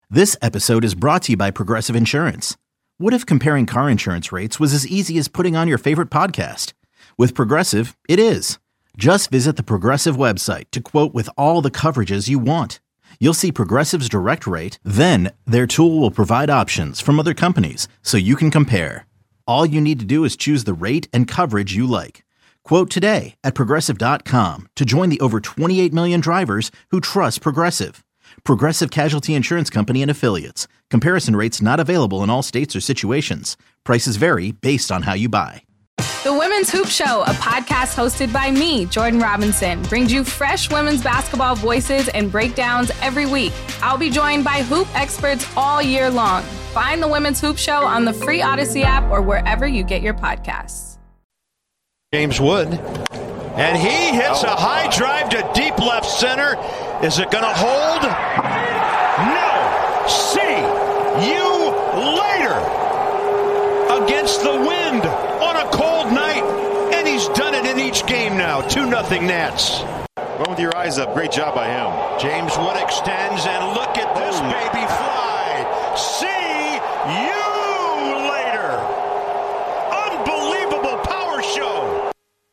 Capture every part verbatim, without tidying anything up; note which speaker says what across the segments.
Speaker 1: This episode is brought to you by Progressive Insurance. What if comparing car insurance rates was as easy as putting on your favorite podcast? With Progressive, it is. Just visit the Progressive website to quote with all the coverages you want. You'll see Progressive's direct rate, then their tool will provide options from other companies so you can compare. All you need to do is choose the rate and coverage you like. Quote today at Progressive dot com to join the over twenty-eight million drivers who trust Progressive. Progressive Casualty Insurance Company and Affiliates. Comparison rates not available in all states or situations. Prices vary based on how you buy.
Speaker 2: The Women's Hoop Show, a podcast hosted by me, Jordan Robinson, brings you fresh women's basketball voices and breakdowns every week. I'll be joined by hoop experts all year long. Find the Women's Hoop Show on the free Odyssey app or wherever you get your podcasts.
Speaker 3: James Wood, and he hits a high drive to deep left center. Is it going to hold? No. See you later. Against the wind on a cold night, and he's done it in each game now. two nothing Nats.
Speaker 4: Going with your eyes up. Great job by him.
Speaker 3: James Wood extends, and look at this oh. baby fly. See you later. Unbelievable power show.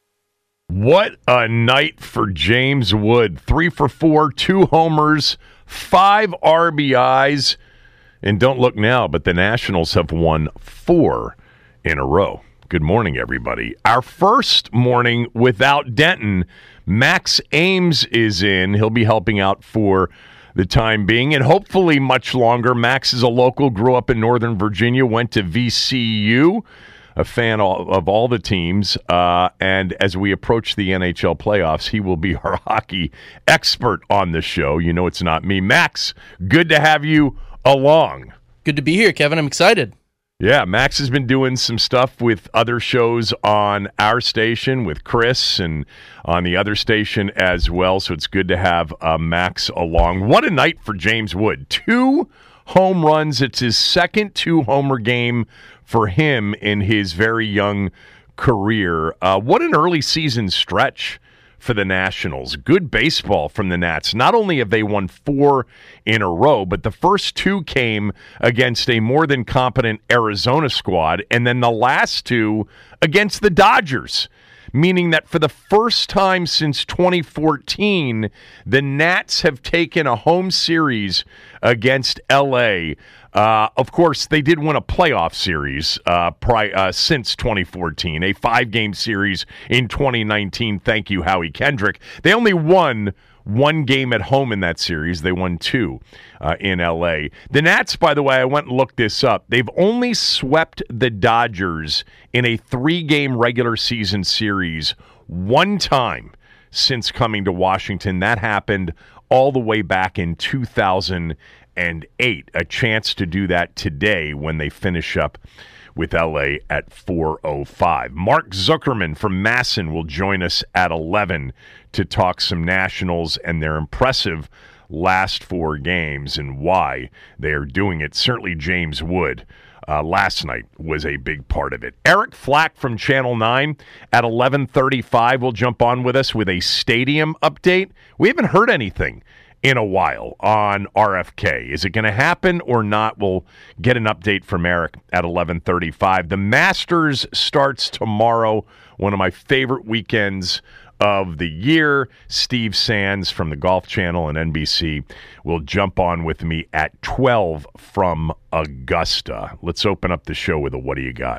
Speaker 5: What a night for James Wood. Three for four, two homers, five R B Is. And don't look now, but the Nationals have won four in a row. Good morning, everybody. Our first morning without Denton. Max Ames is in. He'll be helping out for the time being, and hopefully much longer. Max is a local, grew up in Northern Virginia, went to V C U. A fan of all the teams, uh, and as we approach the N H L playoffs, he will be our hockey expert on the show. You know it's not me. Max, good to have you along.
Speaker 6: Good to be here, Kevin. I'm excited.
Speaker 5: Yeah, Max has been doing some stuff with other shows on our station, with Chris, and on the other station as well, so it's good to have uh, Max along. What a night for James Wood. Two home runs. It's his second two-homer game for him in his very young career. Uh, what an early season stretch for the Nationals. Good baseball from the Nats. Not only have they won four in a row, but the first two came against a more than competent Arizona squad, and then the last two against the Dodgers. Meaning that for the first time since twenty fourteen, the Nats have taken a home series against L A. Uh, of course, they did win a playoff series uh, pri- uh, since twenty fourteen, a five-game series in twenty nineteen. Thank you, Howie Kendrick. They only won one game at home in that series. They won two uh, in L A. The Nats, by the way, I went and looked this up. They've only swept the Dodgers in a three-game regular season series one time since coming to Washington. That happened all the way back in two thousand eight. A chance to do that today when they finish up with L A at four oh five. Mark Zuckerman from Masson will join us at eleven to talk some Nationals and their impressive last four games and why they are doing it. Certainly James Wood uh, last night was a big part of it. Eric Flack from Channel nine at eleven thirty-five will jump on with us with a stadium update. We haven't heard anything in a while on R F K. Is it going to happen or not? We'll get an update from Eric at eleven thirty-five. The Masters starts tomorrow, one of my favorite weekends of the year. Steve Sands from the Golf Channel and N B C will jump on with me at twelve from Augusta. Let's open up the show with a What Do You Got?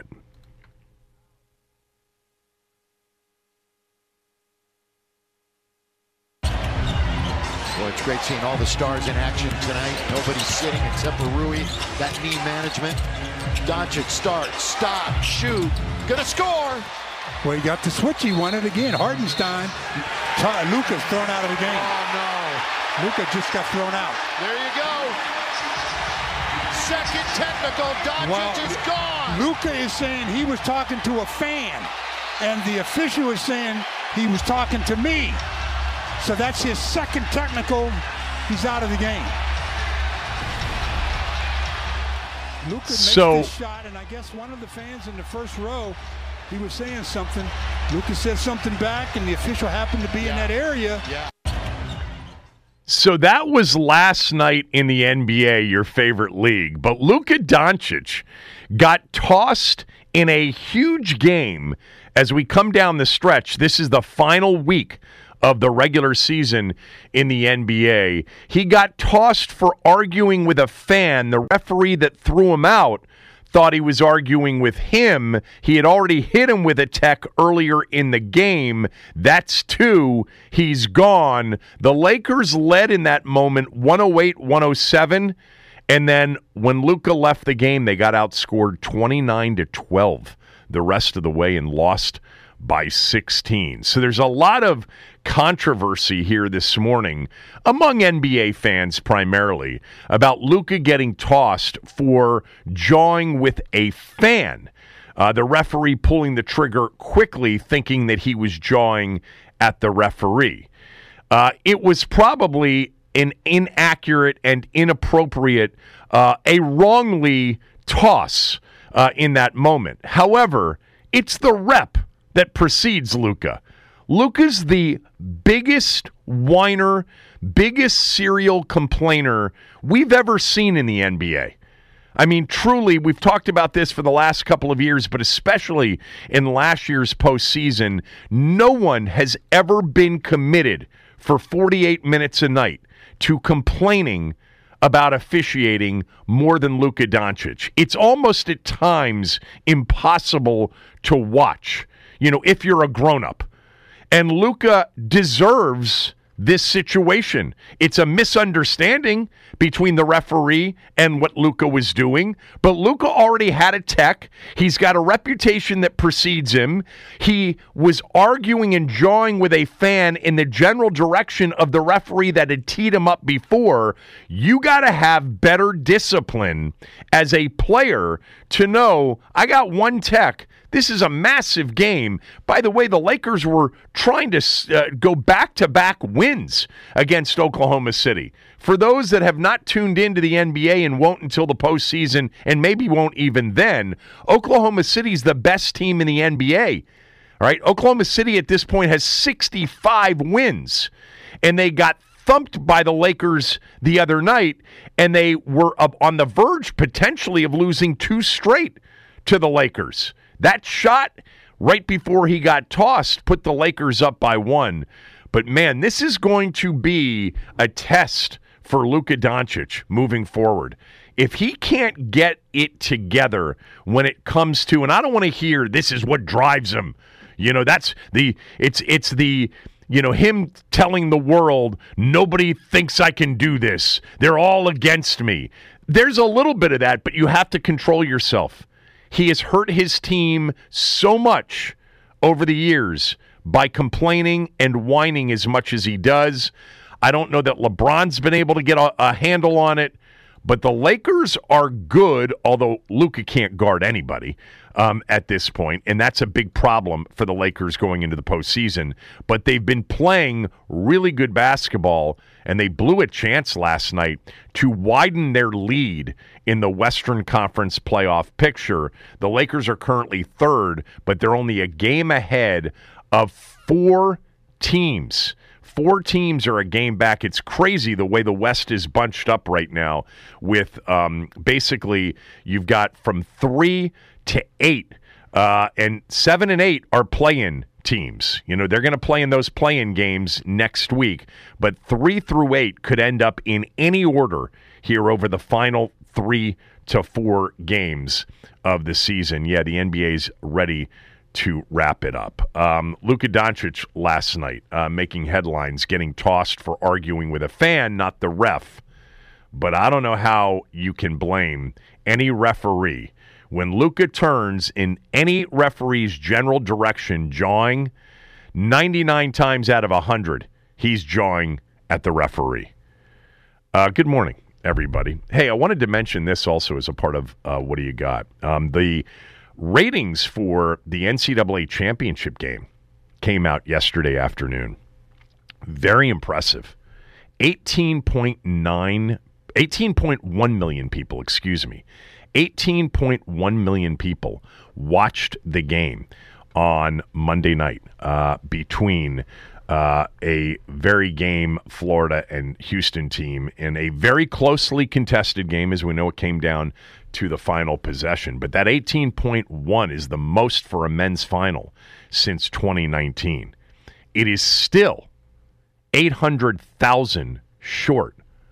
Speaker 7: Well, it's great seeing all the stars in action tonight. Nobody's sitting except for Rui. That knee management. Doncic starts, stop, shoot, gonna score.
Speaker 8: Well, he got the switch. He won it again. Hartenstein. Luka's thrown out of the game.
Speaker 7: Oh, no.
Speaker 8: Luka just got thrown out.
Speaker 7: There you go. Second technical. Doncic well, is gone.
Speaker 8: Luka is saying he was talking to a fan, and the official is saying he was talking to me. So that's his second technical. He's out of the game. Luka makes
Speaker 5: so,
Speaker 8: this shot, and I guess one of the fans in the first row, he was saying something. Luka said something back, and the official happened to be yeah. in that area.
Speaker 7: Yeah.
Speaker 5: So that was last night in the N B A, your favorite league. But Luka Doncic got tossed in a huge game as we come down the stretch. This is the final week of the regular season in the N B A. He got tossed for arguing with a fan. The referee that threw him out thought he was arguing with him. He had already hit him with a tech earlier in the game. That's two. He's gone. The Lakers led in that moment one oh eight one oh seven. And then when Luka left the game, they got outscored twenty-nine to twelve the rest of the way and lost by sixteen. So there's a lot of controversy here this morning among N B A fans primarily about Luka getting tossed for jawing with a fan. Uh, the referee pulling the trigger quickly, thinking that he was jawing at the referee. Uh, it was probably an inaccurate and inappropriate, uh, a wrongly toss uh, in that moment. However, it's the rep that precedes Luka. Luka's the biggest whiner, biggest serial complainer we've ever seen in the N B A. I mean, truly, we've talked about this for the last couple of years, but especially in last year's postseason, no one has ever been committed for forty-eight minutes a night to complaining about officiating more than Luka Doncic. It's almost at times impossible to watch, you know, if you're a grown-up. And Luka deserves this situation. It's a misunderstanding between the referee and what Luka was doing, but Luka already had a tech. He's got a reputation that precedes him. He was arguing and jawing with a fan in the general direction of the referee that had teed him up before. You got to have better discipline as a player to know, I got one tech. This is a massive game. By the way, the Lakers were trying to uh, go back-to-back wins against Oklahoma City. For those that have not tuned into the N B A and won't until the postseason, and maybe won't even then, Oklahoma City's the best team in the N B A. All right, Oklahoma City at this point has sixty-five wins, and they got thumped by the Lakers the other night, and they were up on the verge potentially of losing two straight to the Lakers. That shot right before he got tossed put the Lakers up by one. But, man, this is going to be a test for Luka Doncic moving forward. If he can't get it together when it comes to, and I don't want to hear this is what drives him. You know, that's the, it's, it's the, you know, him telling the world, nobody thinks I can do this. They're all against me. There's a little bit of that, but you have to control yourself. He has hurt his team so much over the years by complaining and whining as much as he does. I don't know that LeBron's been able to get a, a handle on it, but the Lakers are good, although Luka can't guard anybody um, at this point, and that's a big problem for the Lakers going into the postseason. But they've been playing really good basketball, and they blew a chance last night to widen their lead in the Western Conference playoff picture. The Lakers are currently third, but they're only a game ahead of four teams. Four teams are a game back. It's crazy the way the West is bunched up right now with um, basically you've got from three to eight, uh, and seven and eight are play-in teams. You know, they're going to play in those play-in games next week, but three through eight could end up in any order here over the final three to four games of the season. Yeah, the N B A's ready to wrap it up. Um, Luka Doncic last night uh, making headlines, getting tossed for arguing with a fan, not the ref. But I don't know how you can blame any referee when Luka turns in any referee's general direction, jawing. ninety-nine times out of one hundred, he's jawing at the referee. Uh, good morning, everybody. Hey, I wanted to mention this also as a part of uh, What Do You Got? Um, the ratings for the N C double A championship game came out yesterday afternoon. Very impressive. eighteen point nine, eighteen point one million people, excuse me. eighteen point one million people watched the game on Monday night uh, between uh, a very game Florida and Houston team in a very closely contested game. As we know, it came down to the final possession. But that eighteen point one is the most for a men's final since twenty nineteen. It is still eight hundred thousand short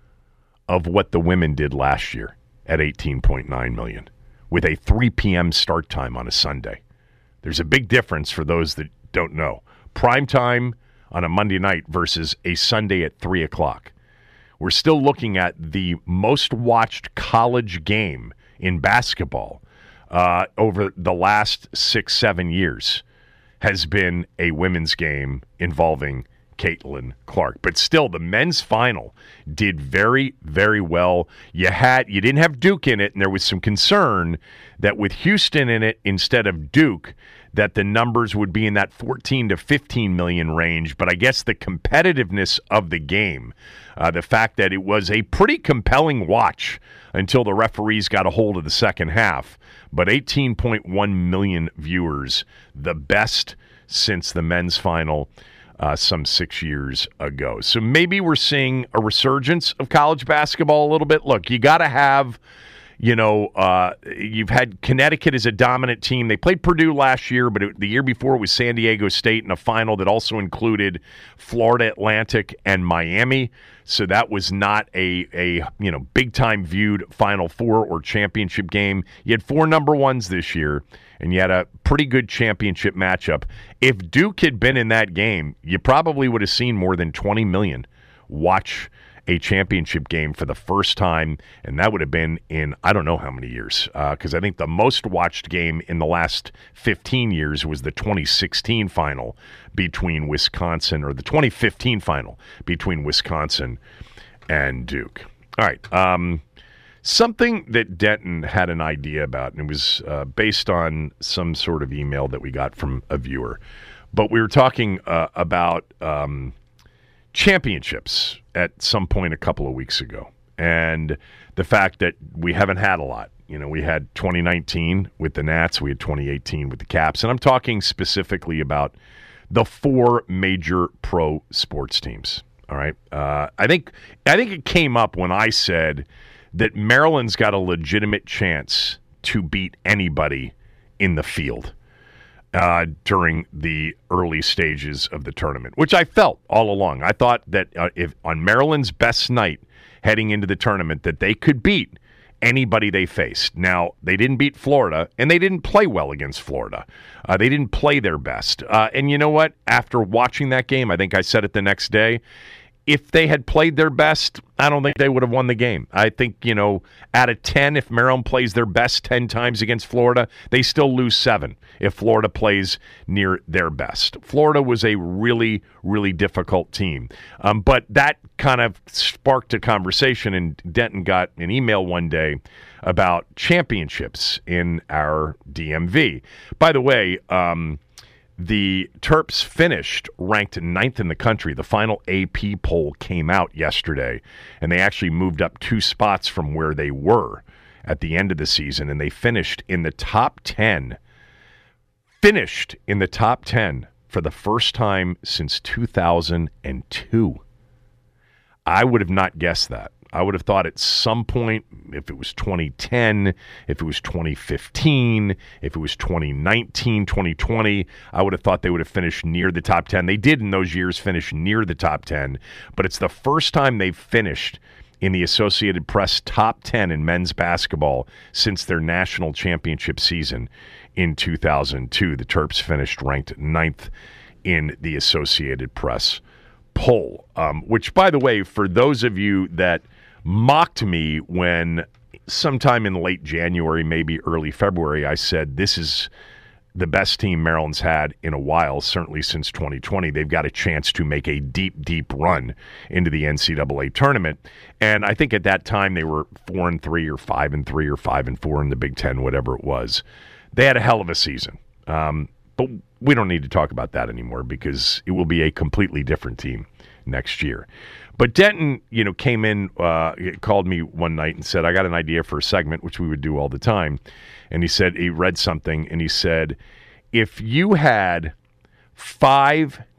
Speaker 5: of what the women did last year at eighteen point nine million with a three p.m. start time on a Sunday. There's a big difference for those that don't know. Prime time on a Monday night versus a Sunday at three o'clock. We're still looking at the most watched college game in basketball uh, over the last six, seven years has been a women's game involving Caitlin Clark. But still, the men's final did very, very well. You had you didn't have Duke in it, and there was some concern that with Houston in it instead of Duke, that the numbers would be in that fourteen to fifteen million range. But I guess the competitiveness of the game, uh, the fact that it was a pretty compelling watch until the referees got a hold of the second half. But eighteen point one million viewers, the best since the men's final Uh, some six years ago. So maybe we're seeing a resurgence of college basketball a little bit. Look, you got to have, you know, uh, you've had Connecticut as a dominant team. They played Purdue last year, but it, the year before it was San Diego State in a final that also included Florida Atlantic and Miami. So that was not a, a you know, big-time viewed Final Four or championship game. You had four number ones this year, and you had a pretty good championship matchup. If Duke had been in that game, you probably would have seen more than twenty million watch a championship game for the first time, and that would have been in I don't know how many years, because uh, I think the most watched game in the last fifteen years was the twenty sixteen final between Wisconsin, or the twenty fifteen final between Wisconsin and Duke. All right. Um, something that Denton had an idea about, and it was uh, based on some sort of email that we got from a viewer, but we were talking uh, about um, championships at some point a couple of weeks ago, and the fact that we haven't had a lot. You know, we had twenty nineteen with the Nats, we had twenty eighteen with the Caps, and I'm talking specifically about the four major pro sports teams. All right, uh, I think I think it came up when I said that Maryland's got a legitimate chance to beat anybody in the field uh, during the early stages of the tournament, which I felt all along. I thought that uh, if on Maryland's best night heading into the tournament, that they could beat anybody they faced. Now, they didn't beat Florida, and they didn't play well against Florida. Uh, they didn't play their best. Uh, and you know what? After watching that game, I think I said it the next day, if they had played their best, I don't think they would have won the game. I think, you know, out of ten, if Maryland plays their best ten times against Florida, they still lose seven if Florida plays near their best. Florida was a really, really difficult team. Um, but that kind of sparked a conversation, and Denton got an email one day about championships in our D M V. By the way, um, the Terps finished ranked ninth in the country. The final A P poll came out yesterday, and they actually moved up two spots from where they were at the end of the season, and they finished in the top ten. Finished in the top ten for the first time since two thousand two. I would have not guessed that. I would have thought at some point, if it was twenty ten, if it was twenty fifteen, if it was twenty nineteen, twenty twenty, I would have thought they would have finished near the top ten. They did in those years finish near the top ten, but it's the first time they've finished in the Associated Press top ten in men's basketball since their national championship season in two thousand two. The Terps finished ranked ninth in the Associated Press poll, um, which, by the way, for those of you that mocked me when sometime in late January, maybe early February, I said this is the best team Maryland's had in a while, certainly since twenty twenty. They've got a chance to make a deep, deep run into the N C double A tournament. And I think at that time they were four and three or five and three or five and four in the Big Ten, whatever it was. They had a hell of a season. Um, but we don't need to talk about that anymore because it will be a completely different team next year. But Denton, you know, came in, uh, called me one night and said, I got an idea for a segment, which we would do all the time. And he said, he read something, and he said, if you had five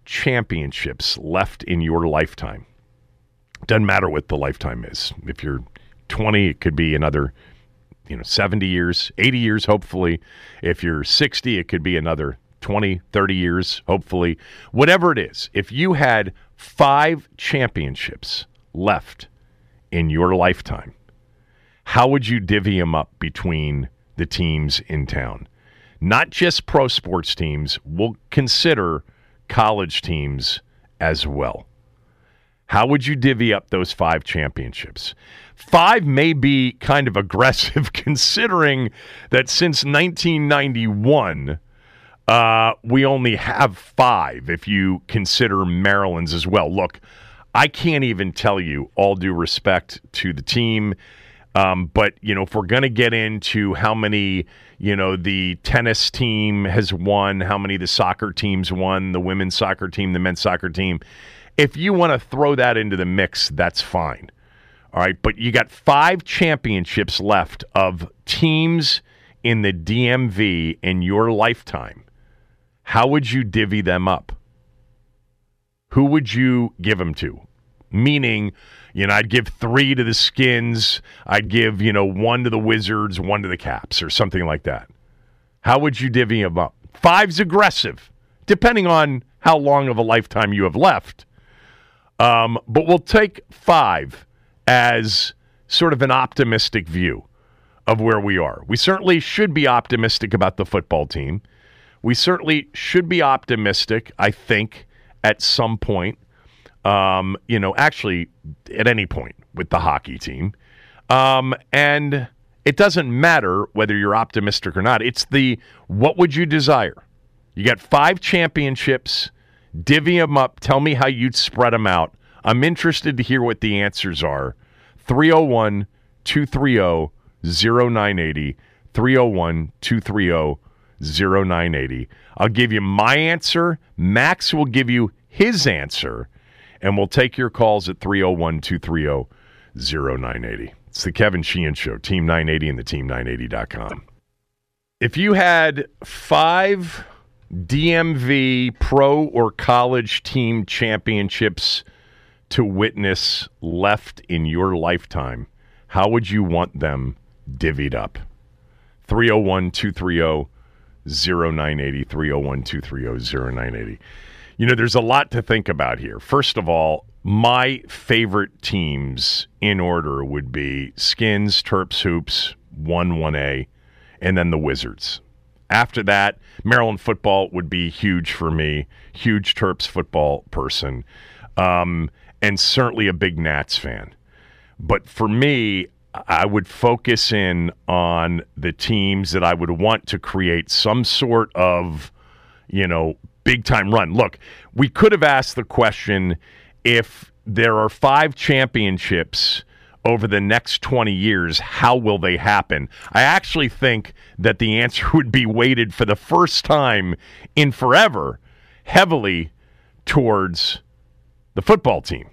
Speaker 5: championships left in your lifetime. Doesn't matter what the lifetime is. If you're twenty, it could be another, you know, seventy years, eighty years, hopefully. If you're sixty, it could be another twenty, thirty years, hopefully. Whatever it is, if you had five championships left in your lifetime, how would you divvy them up between the teams in town? Not just pro sports teams. We'll consider college teams as well. How would you divvy up those five championships? Five may be kind of aggressive considering that since nineteen ninety-one, uh, we only have five if you consider Maryland's as well. Look, I can't even tell you, all due respect to the team, um, but, you know, if we're going to get into how many, you know, the tennis team has won, how many the soccer teams won, the women's soccer team, the men's soccer team, if you want to throw that into the mix, that's fine. All right, but you got five championships left of teams in the D M V in your lifetime. How would you divvy them up? Who would you give them to? Meaning, you know, I'd give three to the Skins, I'd give, you know, one to the Wizards, one to the Caps, or something like that. How would you divvy them up? Five's aggressive, depending on how long of a lifetime you have left. Um, but we'll take five as sort of an optimistic view of where we are. We certainly should be optimistic about the football team. We certainly should be optimistic, I think, at some point. Um, you know, actually, at any point with the hockey team. Um, and it doesn't matter whether you're optimistic or not. It's the, what would you desire? You got five championships. Divvy them up. Tell me how you'd spread them out. I'm interested to hear what the answers are. three oh one, two three oh, oh nine eight oh. three oh one, two three oh, oh nine eight oh. I'll give you my answer. Max will give you his answer. And we'll take your calls at three oh one, two three oh, oh nine eight oh. It's the Kevin Sheehan Show, Team nine eighty and the team nine eighty dot com. If you had five D M V pro or college team championships to witness left in your lifetime, how would you want them divvied up? three oh one, two three oh, oh nine eight oh, three oh one, two three oh, oh nine eight oh. You know, there's a lot to think about here. First of all, my favorite teams in order would be Skins, Terps, Hoops, one one A, and then the Wizards. After that, Maryland football would be huge for me. Huge Terps football person. Um, and certainly a big Nats fan. But for me, I would focus in on the teams that I would want to create some sort of, you know, big-time run. Look, we could have asked the question, if there are five championships over the next twenty years, how will they happen? I actually think that the answer would be weighted for the first time in forever heavily towards the football team.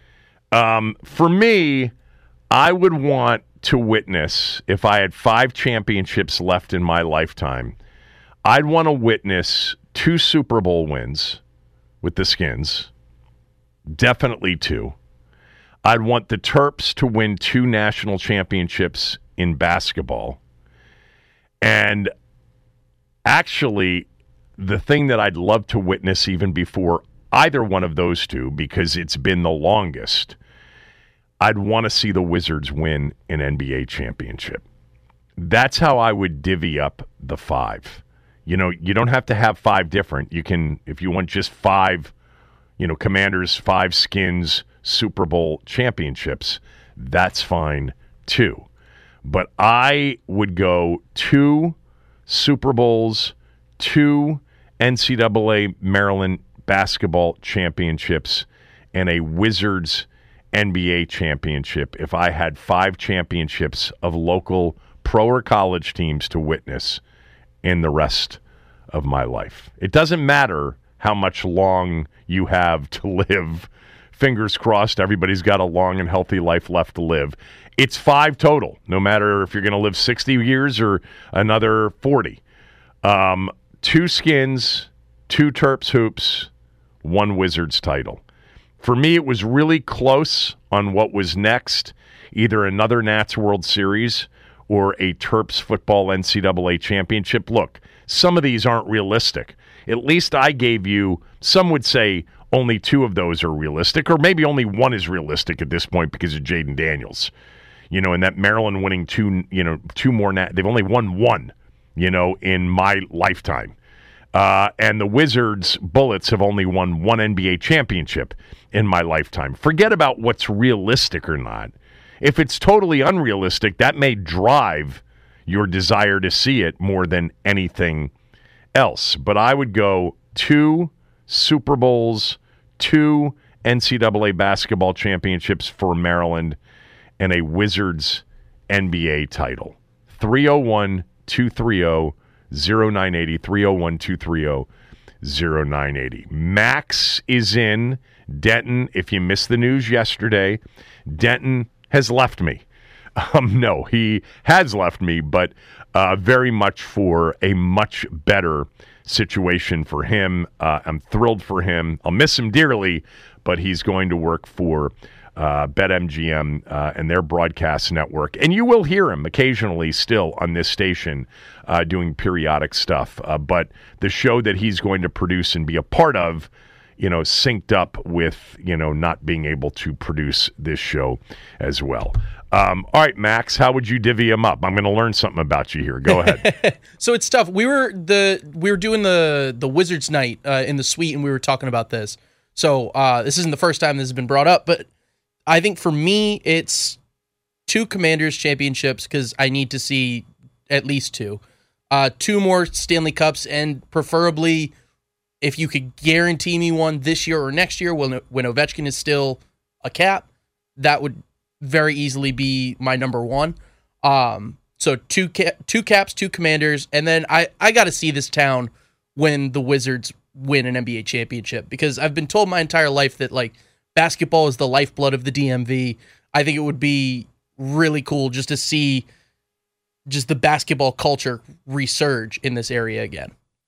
Speaker 5: Um, for me, I would want to witness, if I had five championships left in my lifetime, I'd want to witness two Super Bowl wins with the Skins. Definitely two. I'd want the Terps to win two national championships in basketball. And actually, the thing that I'd love to witness even before either one of those two, because it's been the longest, I'd want to see the Wizards win an N B A championship. That's how I would divvy up the five. You know, you don't have to have five different. You can, if you want just five, you know, Commanders, five Skins, Super Bowl championships, that's fine too. But I would go two Super Bowls, two N C double A Maryland basketball championships, and a Wizards N B A championship if I had five championships of local pro or college teams to witness in the rest of my life. It doesn't matter how much long you have to live. Fingers crossed, everybody's got a long and healthy life left to live. It's five total, no matter if you're going to live sixty years or another forty. Um, two Skins, two Terps Hoops, one Wizards title. For me, it was really close on what was next, either another Nats World Series or a Terps football N C double A championship. Look, some of these aren't realistic. At least I gave you, some would say only two of those are realistic, or maybe only one is realistic at this point because of Jaden Daniels. You know, and that Maryland winning two, you know, two more, Nat- they've only won one, you know, in my lifetime. Uh, and the Wizards Bullets have only won one N B A championship in my lifetime. Forget about what's realistic or not. If it's totally unrealistic, that may drive your desire to see it more than anything else. But I would go two Super Bowls, two N C double A basketball championships for Maryland, and a Wizards N B A title. three oh one, two three oh, oh nine eight oh, three oh one, two three oh, oh nine eight oh. Max is in Denton. If you missed the news yesterday, Denton has left me. Um, no, he has left me, but uh, very much for a much better situation for him. Uh, I'm thrilled for him. I'll miss him dearly, but he's going to work for uh, BetMGM uh, and their broadcast network. And you will hear him occasionally still on this station uh, doing periodic stuff. Uh, but the show that he's going to produce and be a part of, you know, synced up with, you know, not being able to produce this show as well. Um, all right, Max, how would you divvy him up? I'm going to learn something about you here. Go ahead.
Speaker 6: So it's tough. We were the we were doing the the Wizards night uh, in the suite, and we were talking about this. So uh, this isn't the first time this has been brought up, but I think for me, it's two Commanders championships because I need to see at least two, uh, two more Stanley Cups, and preferably if you could guarantee me one this year or next year when when Ovechkin is still a Cap, that would very easily be my number one. Um, so two ca- two Caps, two Commanders, and then I, I got to see this town when the Wizards win an N B A championship, because I've been told my entire life that like basketball is the lifeblood of the D M V. I think it would be really cool just to see just the basketball culture resurge in this area again.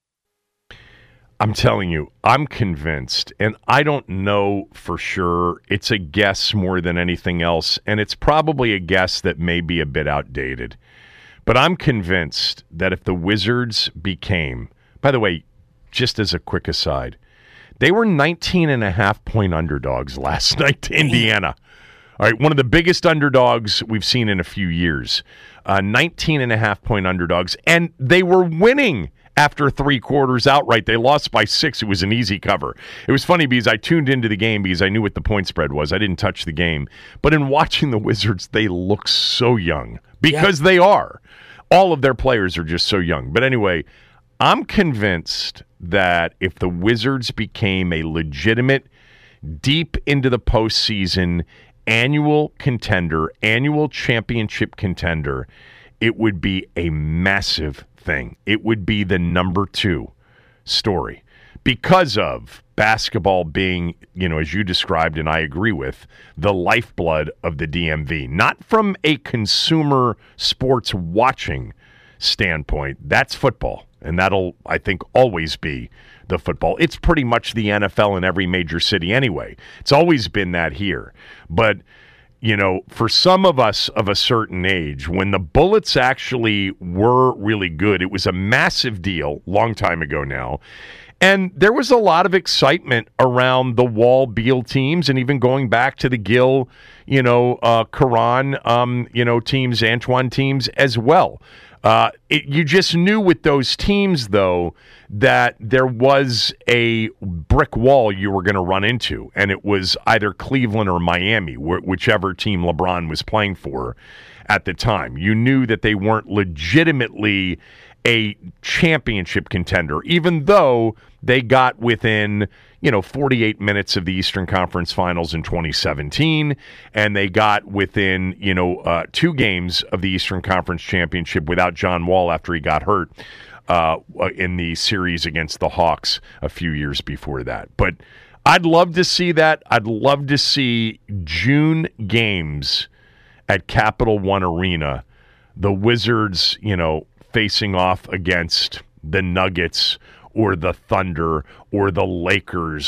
Speaker 5: I'm telling you, I'm convinced, and I don't know for sure. It's a guess more than anything else, and it's probably a guess that may be a bit outdated. But I'm convinced that if the Wizards became, by the way, just as a quick aside, they were nineteen and a half point underdogs last night to Indiana. All right, one of the biggest underdogs we've seen in a few years. Uh, nineteen and a half point underdogs, and they were winning after three quarters outright. They lost by six. It was an easy cover. It was funny because I tuned into the game because I knew what the point spread was. I didn't touch the game. But in watching the Wizards, they look so young because yeah. they are. All of their players are just so young. But anyway, I'm convinced that if the Wizards became a legitimate, deep into the postseason, annual contender, annual championship contender, it would be a massive thing. It would be the number two story because of basketball being, you know, as you described, and I agree with, the lifeblood of the D M V. Not from a consumer sports watching standpoint. That's football, and that'll, I think, always be the football. It's pretty much the N F L in every major city anyway. It's always been that here. But you know, for some of us of a certain age, when the Bullets actually were really good, it was a massive deal, long time ago now. And there was a lot of excitement around the Wall Beal teams, and even going back to the Gill, you know, uh, Karan, um, you know, teams, Antoine teams as well. Uh, it, you just knew with those teams, though, that there was a brick wall you were going to run into, and it was either Cleveland or Miami, wh- whichever team LeBron was playing for at the time. You knew that they weren't legitimately a championship contender, even though they got within, you know, forty-eight minutes of the Eastern Conference Finals in twenty seventeen, and they got within, you know, uh, two games of the Eastern Conference Championship without John Wall after he got hurt uh, in the series against the Hawks a few years before that. But I'd love to see that. I'd love to see June games at Capital One Arena, the Wizards, you know, facing off against the Nuggets or the Thunder or the Lakers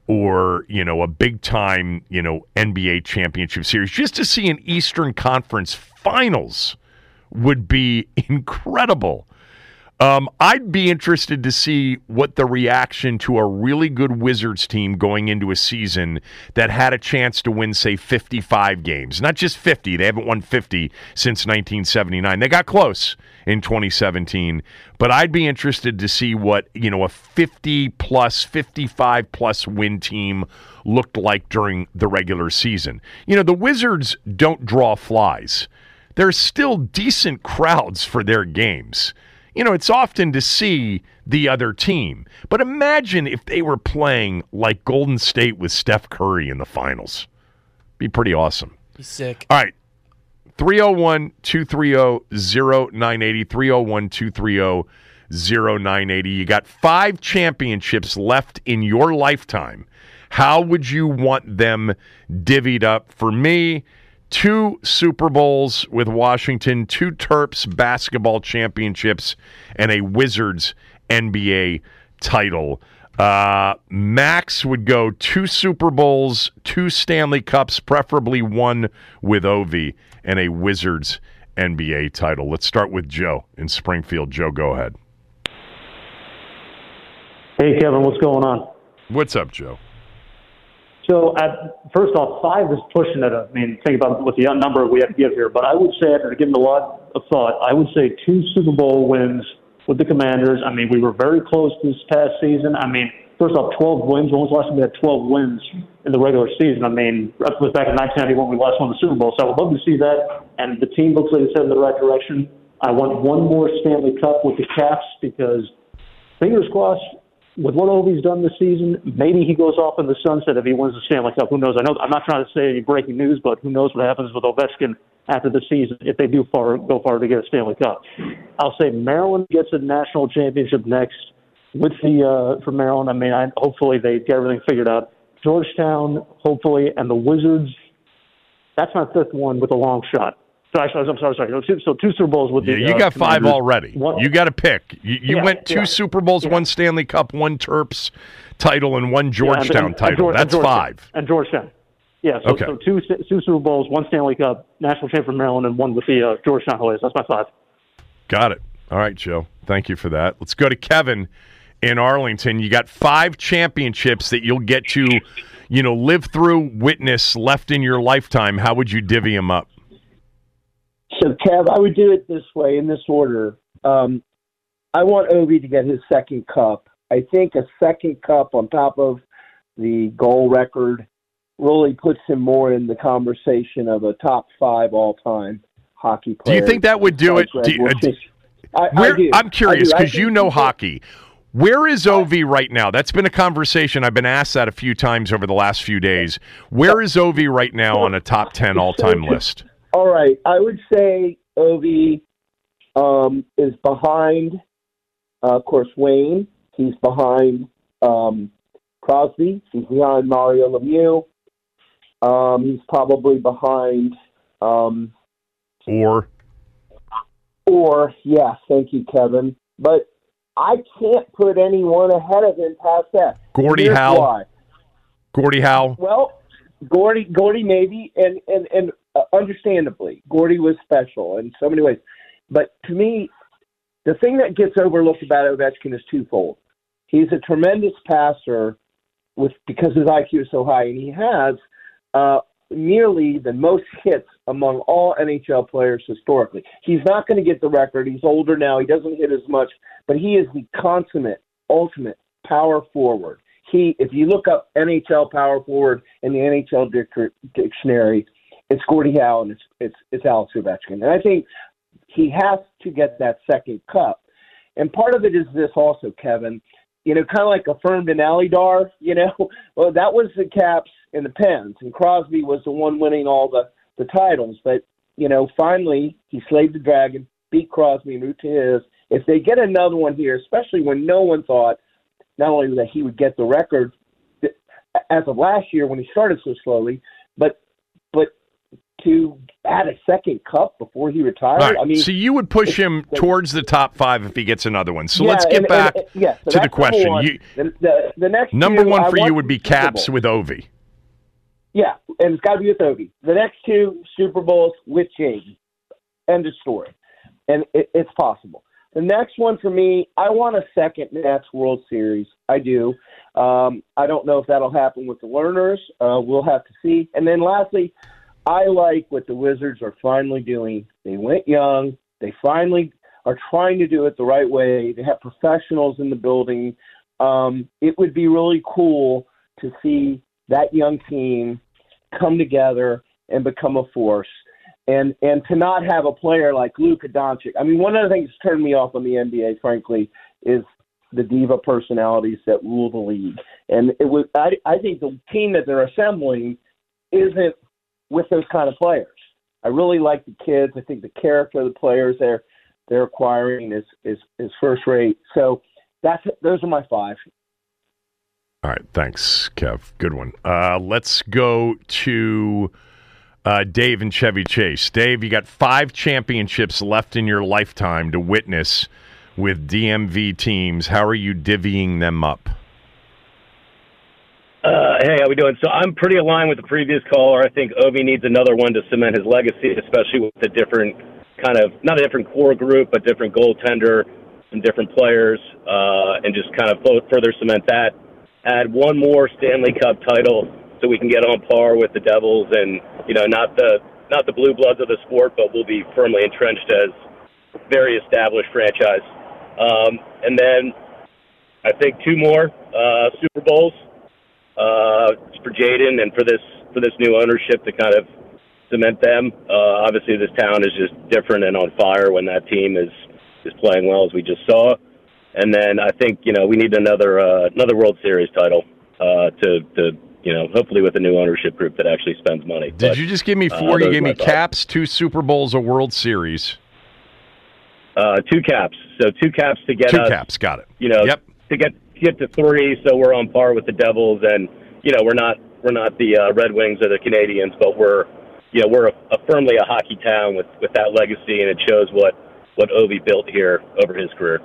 Speaker 5: or, you know, a big-time, you know, N B A championship series. Just to see an Eastern Conference Finals would be incredible. Um, I'd be interested to see what the reaction to a really good Wizards team going into a season that had a chance to win, say, fifty-five games. Not just fifty. They haven't won fifty since nineteen seventy-nine. They got close in twenty seventeen. But I'd be interested to see what, you know, a fifty-plus, fifty-five-plus win team looked like during the regular season. You know, the Wizards don't draw flies. There's still decent crowds for their games. You know, it's often to see the other team. But imagine if they were playing like Golden State with Steph Curry in the finals. Be pretty awesome.
Speaker 6: Be sick.
Speaker 5: All right. three oh one, two three oh, oh nine eight oh. three oh one, two three oh, oh nine eight oh. You got five championships left in your lifetime. How would you want them divvied up? For me, two Super Bowls with Washington, two Terps basketball championships, and a Wizards N B A title. Uh, Max would go two Super Bowls, two Stanley Cups, preferably one with Ovi, and a Wizards N B A title. Let's start with Joe in Springfield. Joe, go ahead.
Speaker 9: Hey, Kevin, what's going on?
Speaker 5: What's up, Joe?
Speaker 9: So, at, first off, five is pushing it. I mean, think about what the number we have to give here. But I would say, after giving a lot of thought, I would say two Super Bowl wins with the Commanders. I mean, we were very close this past season. I mean, first off, twelve wins. When was the last time we had twelve wins in the regular season? I mean, that was back in nineteen ninety-one when we last won the Super Bowl. So I would love to see that. And the team looks like it's heading in the right direction. I want one more Stanley Cup with the Caps because, fingers crossed, with what Ovi's done this season, maybe he goes off in the sunset if he wins the Stanley Cup. Who knows? I know I'm not trying to say any breaking news, but who knows what happens with Ovechkin after the season if they do far, go far to get a Stanley Cup. I'll say Maryland gets a national championship next with the uh, for Maryland. I mean, I, hopefully they get everything figured out. Georgetown, hopefully, and the Wizards. That's my fifth one with a long shot. So actually, I'm sorry, sorry. So two, so two Super Bowls with
Speaker 5: yeah,
Speaker 9: the.
Speaker 5: You
Speaker 9: uh,
Speaker 5: got five
Speaker 9: Commanders.
Speaker 5: already.
Speaker 9: One,
Speaker 5: you got to pick. You, you
Speaker 9: yeah,
Speaker 5: went two
Speaker 9: yeah,
Speaker 5: Super Bowls,
Speaker 9: yeah.
Speaker 5: one Stanley Cup, one Terps title, and one Georgetown
Speaker 9: yeah, and, and,
Speaker 5: title.
Speaker 9: and George,
Speaker 5: That's
Speaker 9: and
Speaker 5: five.
Speaker 9: And Georgetown. Yeah, so,
Speaker 5: okay.
Speaker 9: so two two Super Bowls, one Stanley Cup, national champion for Maryland, and one with the uh, Georgetown Hoyas. That's my five.
Speaker 5: Got it. All right, Joe. Thank you for that. Let's go to Kevin in Arlington. You got five championships that you'll get to, you know, live through, witness left in your lifetime. How would you divvy them up?
Speaker 10: So, Kev, I would do it this way, in this order. Um, I want Ovi to get his second cup. I think a second cup on top of the goal record really puts him more in the conversation of a top five all-time hockey player.
Speaker 5: Do you think that would do it? Do you,
Speaker 10: I,
Speaker 5: where,
Speaker 10: I do.
Speaker 5: I'm curious because you know
Speaker 10: he
Speaker 5: hockey. Where is Ovi right now? That's been a conversation. I've been asked that a few times over the last few days. Where is Ovi right now on a top ten all-time list?
Speaker 10: All right. I would say Ovi um, is behind, uh, of course, Wayne. He's behind um, Crosby. He's behind Mario Lemieux. Um, he's probably behind... Um,
Speaker 5: or?
Speaker 10: Or, yes, thank you, Kevin. But I can't put anyone ahead of him past that.
Speaker 5: Gordie
Speaker 10: Here's
Speaker 5: Howe.
Speaker 10: Why.
Speaker 5: Gordie Howe.
Speaker 10: Well, Gordie, Gordie maybe, and, and, and uh, understandably, Gordie was special in so many ways. But to me, the thing that gets overlooked about Ovechkin is twofold. He's a tremendous passer with because his I Q is so high, and he has uh, nearly the most hits among all N H L players historically. He's not going to get the record. He's older now. He doesn't hit as much, but he is the consummate, ultimate power forward. He, if you look up N H L power forward in the N H L dic- dictionary, it's Gordie Howe and it's it's it's Alex Ovechkin. And I think he has to get that second cup. And part of it is this also, Kevin. You know, kind of like affirmed in Alydar, you know. Well, that was the Caps and the Pens, and Crosby was the one winning all the, the titles. But, you know, finally, he slayed the dragon, beat Crosby, moved to his. If they get another one here, especially when no one thought not only that he would get the record as of last year when he started so slowly, but but to add a second cup before he retired.
Speaker 5: Right.
Speaker 10: I mean,
Speaker 5: so you would push him towards the top five if he gets another one. So
Speaker 10: yeah,
Speaker 5: let's get
Speaker 10: and,
Speaker 5: back
Speaker 10: and, and, yeah, so
Speaker 5: to the question.
Speaker 10: One.
Speaker 5: You,
Speaker 10: the, the, the next
Speaker 5: number
Speaker 10: two,
Speaker 5: one
Speaker 10: I
Speaker 5: for you
Speaker 10: want
Speaker 5: would be
Speaker 10: Super
Speaker 5: Caps
Speaker 10: Bowl.
Speaker 5: with Ovi.
Speaker 10: Yeah, and it's got to be with Ovi. The next two Super Bowls with Jaden. End of story. And it, it's possible. The next one for me, I want a second Nats World Series. I do. Um, I don't know if that'll happen with the Lerners. Uh, we'll have to see. And then lastly, I like what the Wizards are finally doing. They went young. They finally are trying to do it the right way. They have professionals in the building. Um, it would be really cool to see that young team come together and become a force. And and to not have a player like Luka Doncic. I mean, one of the things that turned me off on the N B A, frankly, is the diva personalities that rule the league. And it was I, I think the team that they're assembling isn't with those kind of players. I really like the kids. I think the character of the players they're they're acquiring is is, is first rate. So that's those are my five.
Speaker 5: All right, thanks, Kev. Good one. Uh, let's go to uh, Dave and Chevy Chase. Dave, you got five championships left in your lifetime to witness with D M V teams. How are you divvying them up?
Speaker 11: Uh, hey, how we doing? So I'm pretty aligned with the previous caller. I think Ovi needs another one to cement his legacy, especially with a different kind of, not a different core group, but different goaltender, some different players, uh, and just kind of further cement that. Add one more Stanley Cup title so we can get on par with the Devils and, you know, not the not the blue bloods of the sport, but we'll be firmly entrenched as very established franchise. Um, and then I think two more uh, Super Bowls uh, for Jaden and for this for this new ownership to kind of cement them. Uh, obviously, this town is just different and on fire when that team is, is playing well, as we just saw. And then I think, you know, we need another uh, another World Series title uh, to, to, you know, hopefully with a new ownership group that actually spends money.
Speaker 5: Did
Speaker 11: but,
Speaker 5: you just give me four?
Speaker 11: Uh,
Speaker 5: you gave me
Speaker 11: thoughts.
Speaker 5: Caps, two Super Bowls, a World Series.
Speaker 11: Uh, two caps. So two caps to get
Speaker 5: two
Speaker 11: us.
Speaker 5: Two caps, got it.
Speaker 11: You know,
Speaker 5: yep.
Speaker 11: to get get to three, so we're on par with the Devils. And, you know, we're not we're not the uh, Red Wings or the Canadians, but we're, you know, we're a, a firmly a hockey town with, with that legacy, and it shows what, what Ovi built here over his career.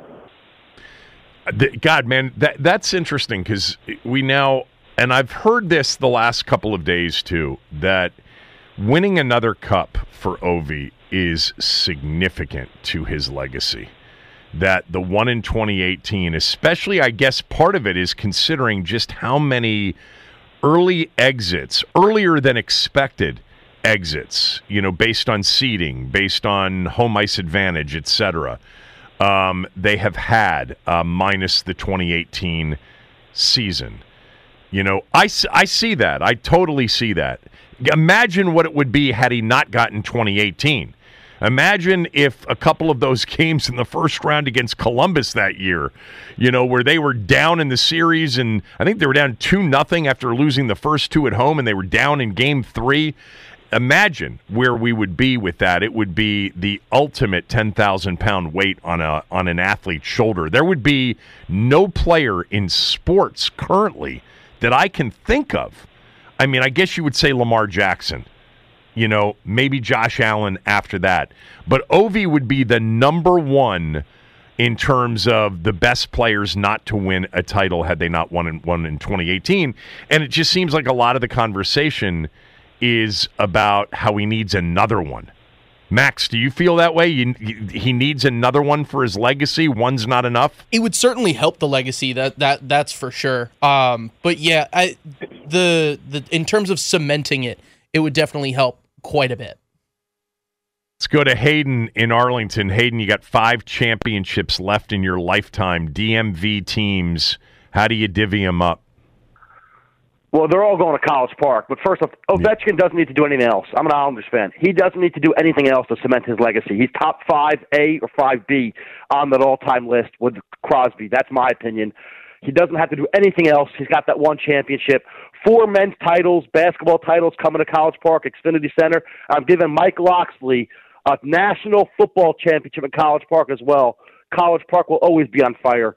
Speaker 5: God, man, that that's interesting because we now, and I've heard this the last couple of days too, that winning another cup for Ovi is significant to his legacy. That the one in twenty eighteen, especially, I guess part of it is considering just how many early exits, earlier than expected exits, you know, based on seeding, based on home ice advantage, et cetera. Um, they have had uh, minus the twenty eighteen season. You know, I, I see that. I totally see that. Imagine what it would be had he not gotten twenty eighteen. Imagine if a couple of those games in the first round against Columbus that year, you know, where they were down in the series, and I think they were down two nothing after losing the first two at home, and they were down in game three. Imagine where we would be with that. It would be the ultimate ten thousand pound weight on a on an athlete's shoulder. There would be no player in sports currently that I can think of. I mean, I guess you would say Lamar Jackson, you know, maybe Josh Allen after that. But Ovi would be the number one in terms of the best players not to win a title had they not won in, won in twenty eighteen. And it just seems like a lot of the conversation is about how he needs another one. Max, do you feel that way? You, he needs another one for his legacy? One's not enough?
Speaker 6: It would certainly help the legacy, that that that's for sure. Um, but yeah, I, the the in terms of cementing it, it would definitely help quite a bit.
Speaker 5: Let's go to Hayden in Arlington. Hayden, you got five championships left in your lifetime. D M V teams, how do you divvy them up?
Speaker 12: Well, they're all going to College Park. But first off, Ovechkin doesn't need to do anything else. I'm an Islanders fan. He doesn't need to do anything else to cement his legacy. He's top five A or five B on that all-time list with Crosby. That's my opinion. He doesn't have to do anything else. He's got that one championship. Four men's titles, basketball titles coming to College Park, Xfinity Center. I'm giving Mike Loxley a national football championship in College Park as well. College Park will always be on fire.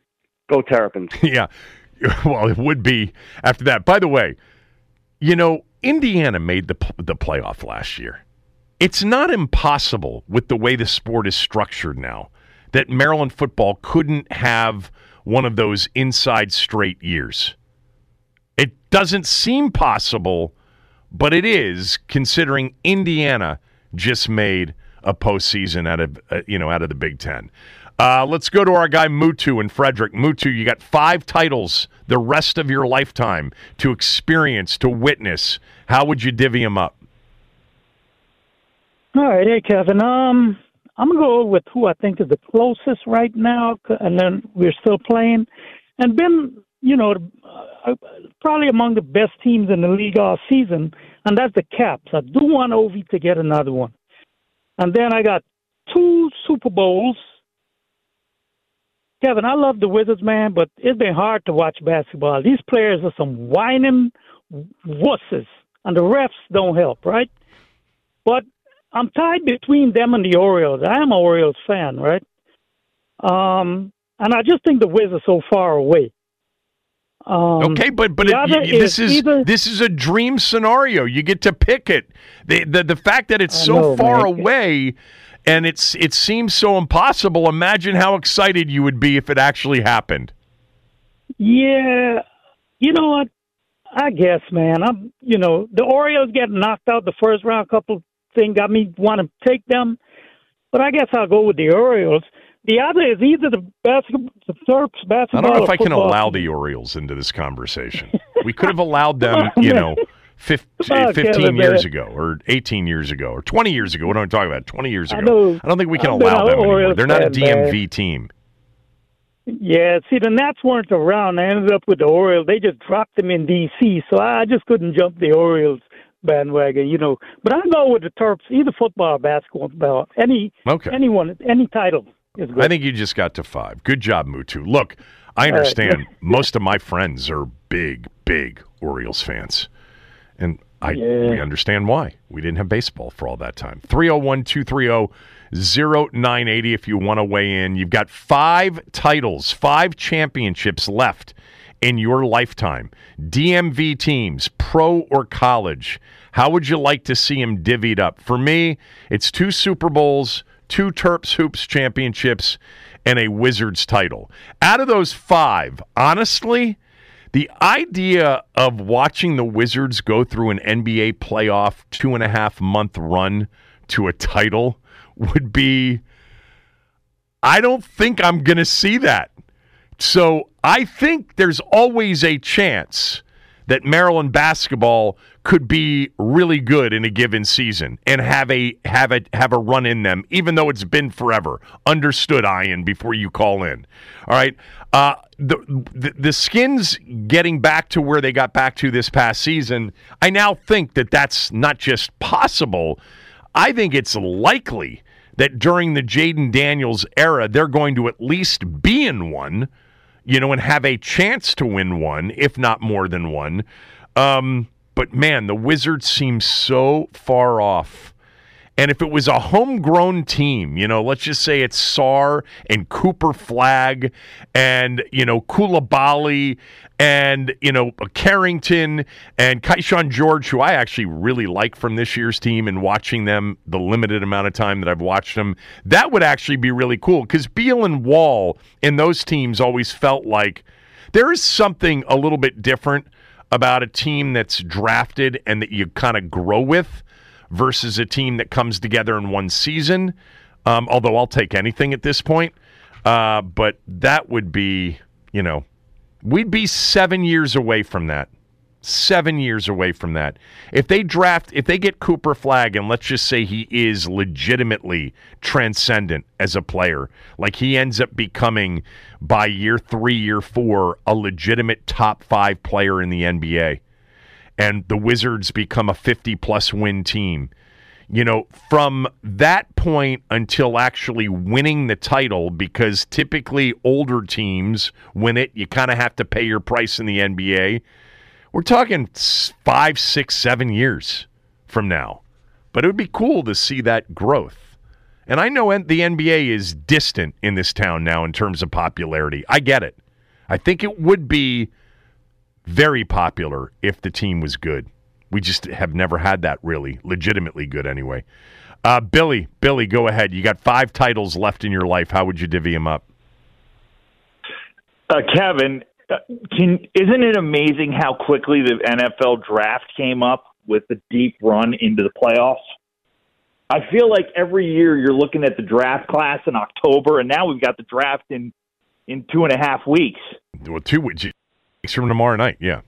Speaker 12: Go Terrapins.
Speaker 5: Yeah. Well, it would be after that. By the way, you know, Indiana made the the playoff last year. It's not impossible with the way the sport is structured now that Maryland football couldn't have one of those inside straight years. It doesn't seem possible, but it is, considering Indiana just made a postseason out of uh, you know out of the Big Ten. Uh, let's go to our guy Mutu in Frederick. Mutu, you got five titles the rest of your lifetime to experience, to witness. How would you divvy them up?
Speaker 13: All right, hey Kevin. Um, I'm gonna go with who I think is the closest right now, and then we're still playing, and been you know uh, probably among the best teams in the league all season, and that's the Caps. I do want Ovi to get another one, and then I got two Super Bowls. Kevin, I love the Wizards, man, but it's been hard to watch basketball. These players are some whining wusses, and the refs don't help, right? But I'm tied between them and the Orioles. I am an Orioles fan, right? Um, and I just think the Wizards are so far away. Um,
Speaker 5: okay, but but it, you, this is, is either, this is a dream scenario. You get to pick it. The the, the fact that it's I so know, far man. away. And it's it seems so impossible. Imagine how excited you would be if it actually happened.
Speaker 13: Yeah, you know what? I guess, man. I'm, you know, the Orioles getting knocked out the first round. Couple thing got me want to take them, but I guess I'll go with the Orioles. The other is either the basketball, the Terps basketball.
Speaker 5: I don't know if I can
Speaker 13: football.
Speaker 5: allow the Orioles into this conversation. We could have allowed them, you know. fifteen, fifteen years ago or eighteen years ago or twenty years ago. What am I talking about? twenty years ago. I, know, I don't think we can I've allow them anymore. They're not a D M V man. team.
Speaker 13: Yeah, see, the Nats weren't around. I ended up with the Orioles. They just dropped them in D C, so I just couldn't jump the Orioles bandwagon, you know. But I go with the Terps, either football or basketball. Any, okay. anyone, any title is good.
Speaker 5: I think you just got to five. Good job, Mutu. Look, I understand right. most of my friends are big, big Orioles fans. And I yeah. we understand why. We didn't have baseball for all that time. three oh one, two three oh, oh nine eight oh if you want to weigh in. You've got five titles, five championships left in your lifetime. D M V teams, pro or college. How would you like to see them divvied up? For me, it's two Super Bowls, two Terps Hoops championships, and a Wizards title. Out of those five, honestly, the idea of watching the Wizards go through an N B A playoff two and a half month run to a title would be, I don't think I'm going to see that. So I think there's always a chance that Maryland basketball could be really good in a given season and have a have a have a run in them, even though it's been forever. Understood, Ian, before you call in. All right. Uh, the, the the Skins getting back to where they got back to this past season, I now think that that's not just possible. I think it's likely that during the Jaden Daniels era, they're going to at least be in one, you know, and have a chance to win one, if not more than one. Um, but, man, the Wizards seem so far off. And if it was a homegrown team, you know, let's just say it's Sarr and Cooper Flagg and, you know, Coulibaly and, you know, Carrington and Keyshawn George, who I actually really like from this year's team and watching them the limited amount of time that I've watched them, that would actually be really cool because Beal and Wall in those teams always felt like there is something a little bit different about a team that's drafted and that you kind of grow with versus a team that comes together in one season, um, although I'll take anything at this point. Uh, but that would be, you know, we'd be seven years away from that. Seven years away from that. If they draft, if they get Cooper Flagg, and let's just say he is legitimately transcendent as a player, like he ends up becoming, by year three, year four, a legitimate top five player in the N B A, and the Wizards become a fifty-plus win team. You know, from that point until actually winning the title, because typically older teams win it, you kind of have to pay your price in the N B A. We're talking five, six, seven years from now. But it would be cool to see that growth. And I know the N B A is distant in this town now in terms of popularity. I get it. I think it would be very popular if the team was good. We just have never had that really, legitimately good anyway. Uh, Billy, Billy, go ahead. You got five titles left in your life. How would you divvy them up?
Speaker 14: Uh, Kevin, uh, can, isn't it amazing how quickly the N F L draft came up with the deep run into the playoffs? I feel like every year you're looking at the draft class in October, and now we've got the draft in, in two and a half weeks.
Speaker 5: Well, two weeks from tomorrow night, yeah.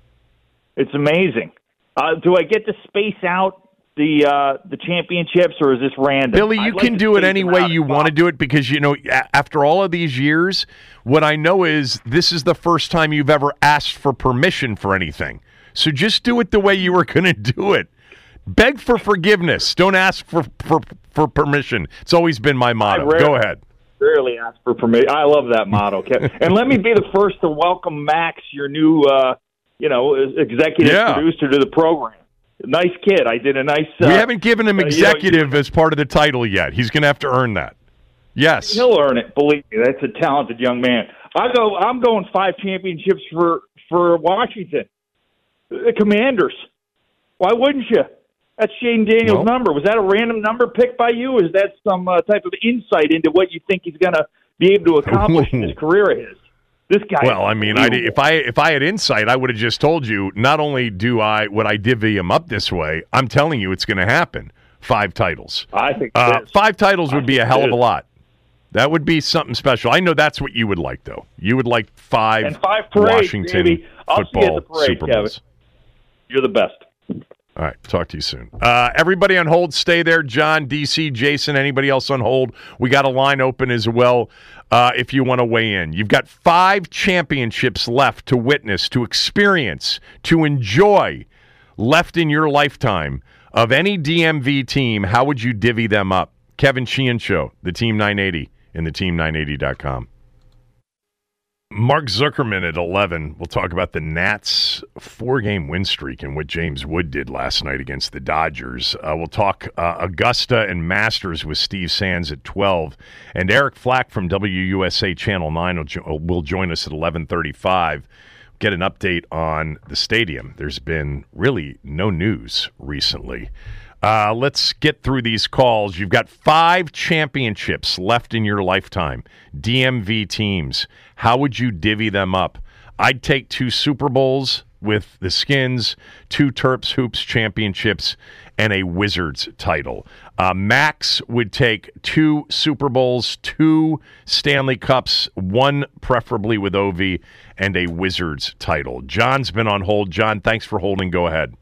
Speaker 14: It's amazing. Uh, do I get to space out the uh, the championships, or is this random?
Speaker 5: Billy, you
Speaker 14: I'd like
Speaker 5: can
Speaker 14: to
Speaker 5: do it
Speaker 14: space
Speaker 5: any
Speaker 14: them
Speaker 5: way
Speaker 14: out
Speaker 5: you
Speaker 14: if
Speaker 5: want to do it because, you know, a- after all of these years, what I know is this is the first time you've ever asked for permission for anything. So just do it the way you were going to do it. Beg for forgiveness. Don't ask for, for, for permission. It's always been my motto.
Speaker 14: rarely,
Speaker 5: Go ahead.
Speaker 14: Rarely ask for permission. I love that motto, Kevin. And let me be the first to welcome Max, your new, uh, you know, executive
Speaker 5: Yeah.
Speaker 14: producer to the program. Nice kid. I did a nice. Uh,
Speaker 5: we haven't given him
Speaker 14: uh,
Speaker 5: executive
Speaker 14: you know,
Speaker 5: as part of the title yet. He's going to have to earn that. Yes,
Speaker 14: he'll earn it. Believe me, that's a talented young man. I go. I'm going five championships for for Washington, the Commanders. Why wouldn't you? That's Shane Daniels'
Speaker 5: Well,
Speaker 14: number. Was that a random number picked by you? Or is that some uh, type of insight into what you think he's going to be able to accomplish in his career of his? This guy.
Speaker 5: Well, I mean, I, if I if I had insight, I would have just told you. Not only do I would I divvy him up this way, I'm telling you it's going to happen. Five titles.
Speaker 14: I think
Speaker 5: uh,
Speaker 14: it is.
Speaker 5: five titles would
Speaker 14: I
Speaker 5: be a
Speaker 14: think
Speaker 5: hell
Speaker 14: it
Speaker 5: of a
Speaker 14: is.
Speaker 5: lot. That would be something special. I know that's what you would like, though. You would like five,
Speaker 14: and five parades,
Speaker 5: Washington
Speaker 14: baby. I'll
Speaker 5: football
Speaker 14: see you at the parade,
Speaker 5: Super
Speaker 14: Kevin.
Speaker 5: Bowls.
Speaker 14: You're the best.
Speaker 5: All right, talk to you soon. Uh, everybody on hold, stay there. John, D C, Jason, anybody else on hold? We got a line open as well uh, if you want to weigh in. You've got five championships left to witness, to experience, to enjoy left in your lifetime of any D M V team. How would you divvy them up? Kevin Sheehan Show, the Team nine eighty, and the team nine eighty dot com. Mark Zuckerman at eleven. We'll talk about the Nats' four-game win streak and what James Wood did last night against the Dodgers. Uh, we'll talk uh, Augusta and Masters with Steve Sands at twelve. And Eric Flack from W U S A Channel nine will, jo- will join us at eleven thirty-five. Get an update on the stadium. There's been really no news recently. Uh, let's get through these calls. You've got five championships left in your lifetime. D M V teams. How would you divvy them up? I'd take two Super Bowls with the Skins, two Terps Hoops championships, and a Wizards title. Uh, Max would take two Super Bowls, two Stanley Cups, one preferably with Ovi, and a Wizards title. John's been on hold. John, thanks for holding. Go ahead.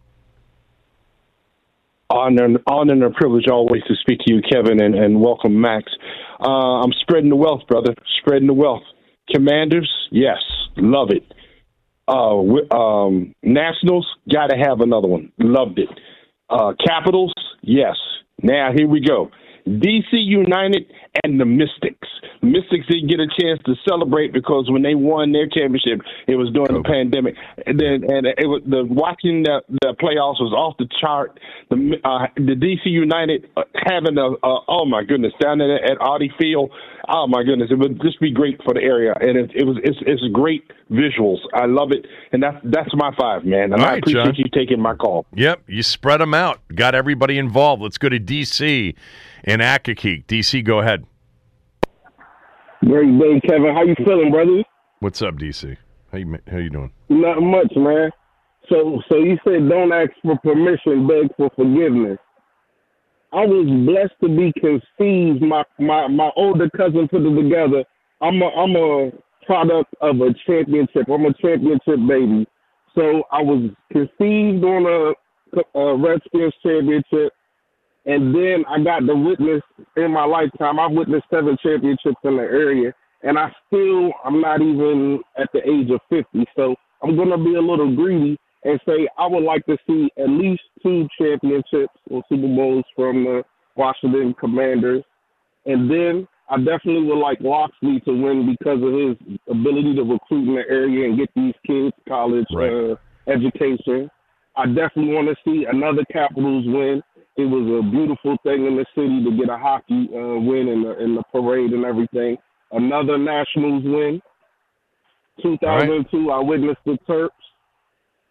Speaker 15: Honor, honor and a privilege always to speak to you, Kevin, and, and welcome, Max. Uh, I'm spreading the wealth, brother, spreading the wealth. Commanders, yes, love it. Uh, um, Nationals, got to have another one. Loved it. Uh, Capitals, yes. Now, here we go. D C United and the Mystics. Mystics didn't get a chance to celebrate because when they won their championship, it was during the pandemic. And then, and it was the watching the, the playoffs was off the chart. The uh, the D C United having a, a oh my goodness down there at Audi Field. Oh my goodness, it would just be great for the area, and it, it was it's, it's great visuals. I love it, and that's that's my five, man. And
Speaker 5: All
Speaker 15: I
Speaker 5: right,
Speaker 15: appreciate
Speaker 5: John.
Speaker 15: you taking my call.
Speaker 5: Yep, you spread them out. Got everybody involved. Let's go to D C in Accokeek. D C, go ahead.
Speaker 16: Great day, Kevin. How you feeling, brother?
Speaker 5: What's up, D C? How you how you doing?
Speaker 16: Not much, man. So, so you said don't ask for permission, beg for forgiveness. I was blessed to be conceived. My my my older cousin put it together. I'm a I'm a product of a championship. I'm a championship baby. So I was conceived on a, a Redskins championship, and then I got to witness in my lifetime. I've witnessed seven championships in the area, and I still I'm not even at the age of fifty. So I'm gonna be a little greedy and say I would like to see at least two championships or Super Bowls from the Washington Commanders. And then I definitely would like Loxley to win because of his ability to recruit in the area and get these kids college
Speaker 5: Right.
Speaker 16: uh, education. I definitely want to see another Capitals win. It was a beautiful thing in the city to get a hockey uh, win in the, in the parade and everything. Another Nationals win. two thousand two, I witnessed the Terps.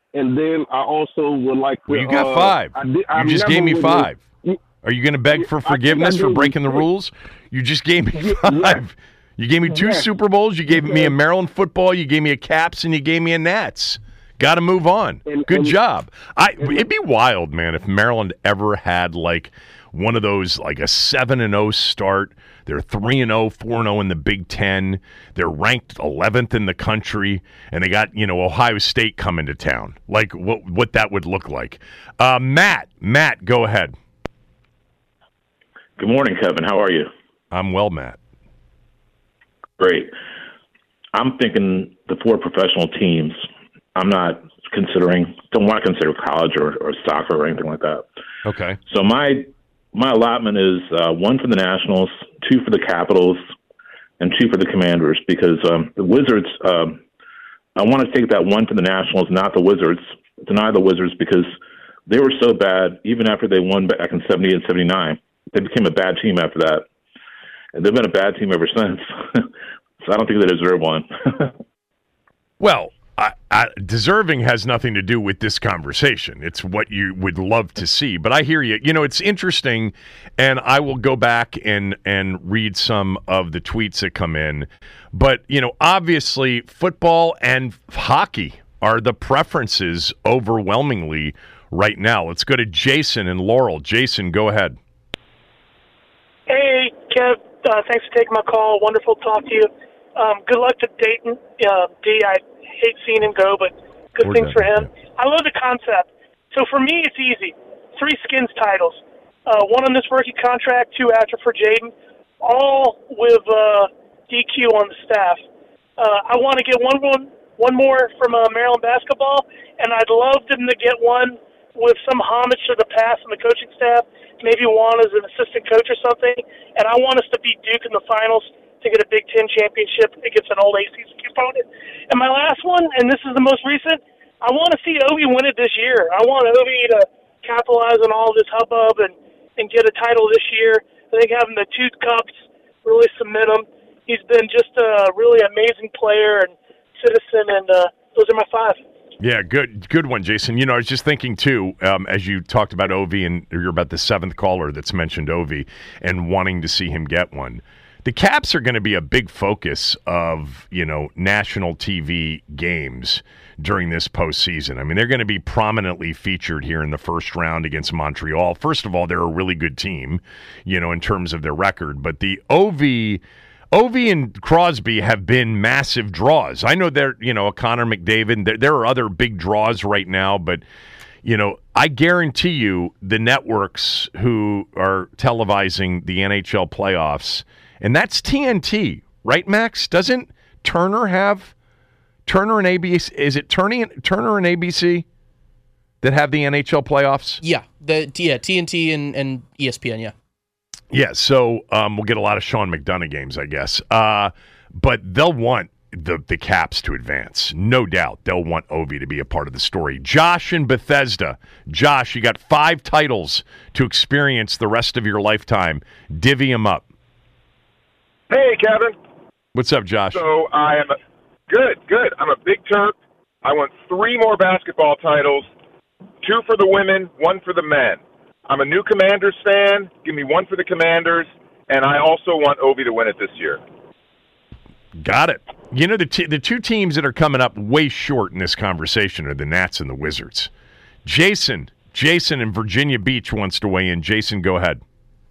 Speaker 16: and then I also would like to.
Speaker 5: Well, you got
Speaker 16: uh,
Speaker 5: five.
Speaker 16: I did,
Speaker 5: you
Speaker 16: I
Speaker 5: just gave me
Speaker 16: really-
Speaker 5: five. Are you going to beg for forgiveness for breaking the rules? You just gave me five. You gave me two
Speaker 16: Yes.
Speaker 5: Super Bowls. You gave me a Maryland football. You gave me a Caps, and you gave me a Nats. Got to move on.
Speaker 16: And-
Speaker 5: Good
Speaker 16: and-
Speaker 5: job. I. It'd be wild, man, if Maryland ever had like one of those, like a seven and zero start. They're three and zero, four and zero in the Big Ten. They're ranked eleventh in the country, and they got you know Ohio State coming to town. Like what what that would look like. Uh, Matt, Matt, go ahead.
Speaker 17: Good morning, Kevin. How are you?
Speaker 5: I'm well, Matt.
Speaker 17: Great. I'm thinking the four professional teams. I'm not considering, don't want to consider college or, or soccer or anything like that.
Speaker 5: Okay.
Speaker 17: So my my allotment is uh, one for the Nationals, two for the Capitals, and two for the Commanders because um, the Wizards, um, I want to take that one for the Nationals, not the Wizards, deny the Wizards because they were so bad even after they won back in seventy and seventy-nine. They became a bad team after that. And they've been a bad team ever since. So I don't think they deserve one.
Speaker 5: Well, I, I, deserving has nothing to do with this conversation. It's what you would love to see. But I hear you. You know, it's interesting, and I will go back and, and read some of the tweets that come in. But, you know, obviously football and hockey are the preferences overwhelmingly right now. Let's go to Jason and Laurel. Jason, go ahead.
Speaker 18: Hey, Kev. Uh, thanks for taking my call. Wonderful to talk to you. Um, good luck to Dayton. Uh, D, I hate seeing him go, but good
Speaker 5: We're
Speaker 18: things
Speaker 5: done,
Speaker 18: for him. I love the concept. So for me, it's easy. Three Skins titles. Uh, one on this rookie contract, two after for Jaden, all with uh, D Q on the staff. Uh, I want to get one, one, one more from uh, Maryland basketball, and I'd love them to get one with some homage to the past and the coaching staff, maybe Juan as an assistant coach or something. And I want us to beat Duke in the finals to get a Big Ten championship against an old A C C opponent. And my last one, and this is the most recent, I want to see Ovi win it this year. I want Ovi to capitalize on all this hubbub and, and get a title this year. I think having the two cups really cement him. He's been just a really amazing player and citizen, and uh, those are my five.
Speaker 5: Yeah, good good one, Jason. You know, I was just thinking, too, um, as you talked about Ovi, and you're about the seventh caller that's mentioned Ovi, and wanting to see him get one. The Caps are going to be a big focus of, you know, national T V games during this postseason. I mean, they're going to be prominently featured here in the first round against Montreal. First of all, they're a really good team, you know, in terms of their record. But the Ovi... Ovi and Crosby have been massive draws. I know they're, you know, Connor McDavid. There, there are other big draws right now, but, you know, I guarantee you the networks who are televising the N H L playoffs, and that's T N T, right, Max? Doesn't Turner have Turner and A B C? Is it Turner, Turner and A B C that have the N H L playoffs?
Speaker 6: Yeah, the yeah T N T and, and E S P N, yeah.
Speaker 5: Yeah, so um, we'll get a lot of Sean McDonough games, I guess. Uh, but they'll want the, the Caps to advance. No doubt. They'll want Ovi to be a part of the story. Josh in Bethesda. Josh, you got five titles to experience the rest of your lifetime. Divvy them up.
Speaker 19: Hey, Kevin.
Speaker 5: What's up, Josh?
Speaker 19: So I am a, good, good. I'm a big Terp. I want three more basketball titles, two for the women, one for the men. I'm a new Commanders fan. Give me one for the Commanders, and I also want Ovi to win it this year.
Speaker 5: Got it. You know, the t- the two teams that are coming up way short in this conversation are the Nats and the Wizards. Jason, Jason in Virginia Beach wants to weigh in. Jason, go ahead.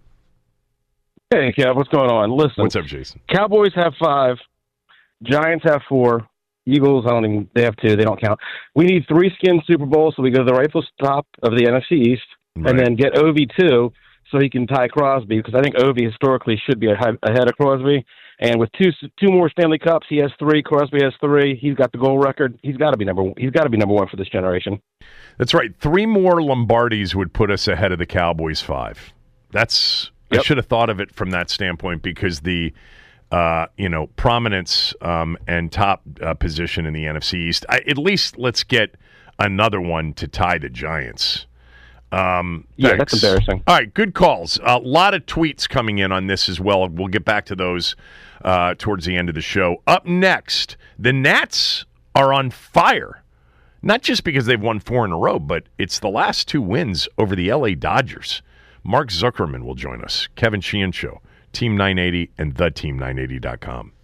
Speaker 20: Hey, Kev, what's going on? Listen.
Speaker 5: What's up, Jason?
Speaker 20: Cowboys have five. Giants have four. Eagles, I don't even, they have two. They don't count. We need three skin Super Bowls so we go to the rightful top of the N F C East. Right. And then get Ovi too, so he can tie Crosby, because I think Ovi historically should be ahead of Crosby. And with two two more Stanley Cups, he has three. Crosby has three. He's got the goal record. He's got to be number one. He's got to be number one for this generation.
Speaker 5: That's right. Three more Lombardis would put us ahead of the Cowboys five. That's yep. I should have thought of it from that standpoint, because the uh, you know prominence um, and top uh, position in the N F C East. I, at least let's get another one to tie the Giants. Um,
Speaker 20: yeah, that's embarrassing.
Speaker 5: All right, good calls. A lot of tweets coming in on this as well. We'll get back to those uh, towards the end of the show. Up next, the Nats are on fire. Not just because they've won four in a row, but it's the last two wins over the L A Dodgers. Mark Zuckerman will join us. Kevin Sheehan Show, Team nine eighty and the team nine eighty dot com.